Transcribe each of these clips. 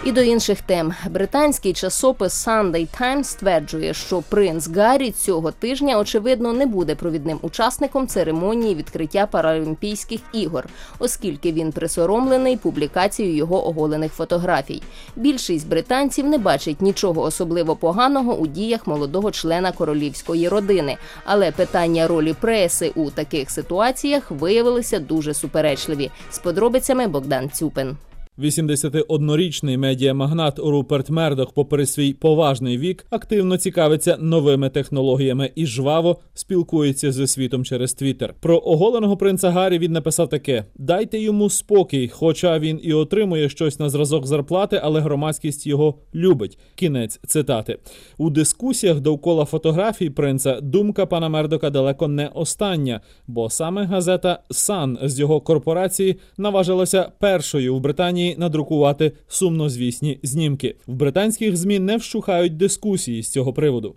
І до інших тем. Британський часопис Sunday Times стверджує, що принц Гаррі цього тижня, очевидно, не буде провідним учасником церемонії відкриття Паралімпійських ігор, оскільки він присоромлений публікацією його оголених фотографій. Більшість британців не бачить нічого особливо поганого у діях молодого члена королівської родини, але питання ролі преси у таких ситуаціях виявилися дуже суперечливі. З подробицями Богдан Цюпин. 81-річний медіамагнат Руперт Мердох, попри свій поважний вік, активно цікавиться новими технологіями і жваво спілкується зі світом через Твіттер. Про оголеного принца Гаррі він написав таке: «Дайте йому спокій, хоча він і отримує щось на зразок зарплати, але громадськість його любить». Кінець цитати. У дискусіях довкола фотографій принца думка пана Мердока далеко не остання, бо саме газета Sun з його корпорації наважилася першою в Британії надрукувати сумнозвісні знімки. В британських ЗМІ не вщухають дискусії з цього приводу.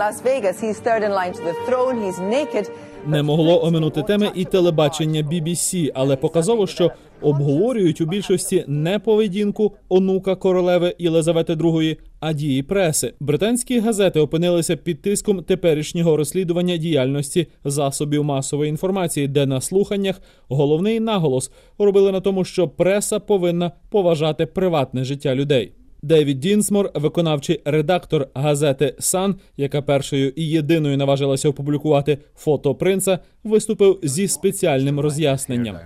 Не могло оминути теми і телебачення BBC, але показово, що обговорюють у більшості не поведінку онука королеви Єлизавети II, а дії преси. Британські газети опинилися під тиском теперішнього розслідування діяльності засобів масової інформації, де на слуханнях головний наголос робили на тому, що преса повинна поважати приватне життя людей. Дейвід Дінсмор, виконавчий редактор газети Sun, яка першою і єдиною наважилася опублікувати фото принца, виступив зі спеціальним роз'ясненням.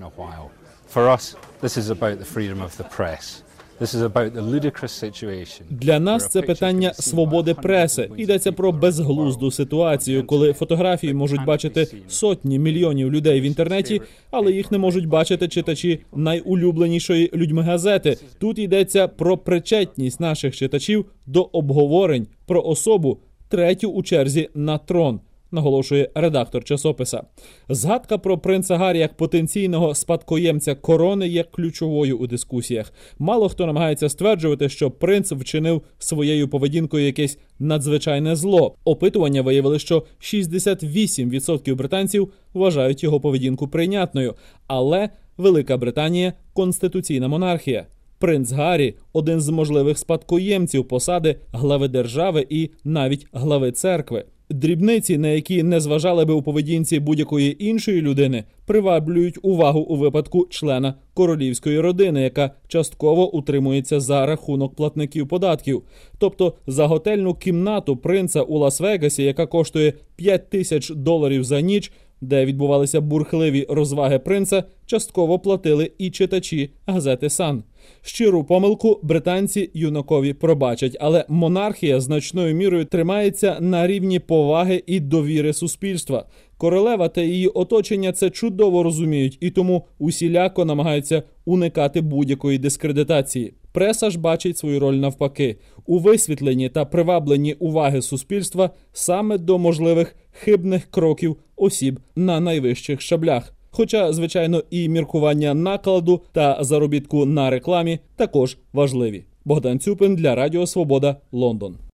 Для нас це питання свободи преси. Йдеться про безглузду ситуацію, коли фотографії можуть бачити сотні мільйонів людей в інтернеті, але їх не можуть бачити читачі найулюбленішої людьми газети. Тут йдеться про причетність наших читачів до обговорень про особу, третю у черзі на трон, наголошує редактор часописа. Згадка про принца Гаррі як потенційного спадкоємця корони є ключовою у дискусіях. Мало хто намагається стверджувати, що принц вчинив своєю поведінкою якесь надзвичайне зло. Опитування виявили, що 68% британців вважають його поведінку прийнятною. Але Велика Британія – конституційна монархія. Принц Гаррі – один з можливих спадкоємців посади глави держави і навіть глави церкви. Дрібниці, на які не зважали би у поведінці будь-якої іншої людини, приваблюють увагу у випадку члена королівської родини, яка частково утримується за рахунок платників податків. Тобто за готельну кімнату принца у Лас-Вегасі, яка коштує $5000 за ніч, де відбувалися бурхливі розваги принца, частково платили і читачі газети Sun. Щиру помилку британці юнакові пробачать, але монархія значною мірою тримається на рівні поваги і довіри суспільства. Королева та її оточення це чудово розуміють і тому усіляко намагаються уникати будь-якої дискредитації. Преса ж бачить свою роль навпаки – у висвітленні та привабленні уваги суспільства саме до можливих хибних кроків осіб на найвищих щаблях. Хоча, звичайно, і міркування накладу та заробітку на рекламі також важливі. Богдан Цюпин для Радіо Свобода, Лондон.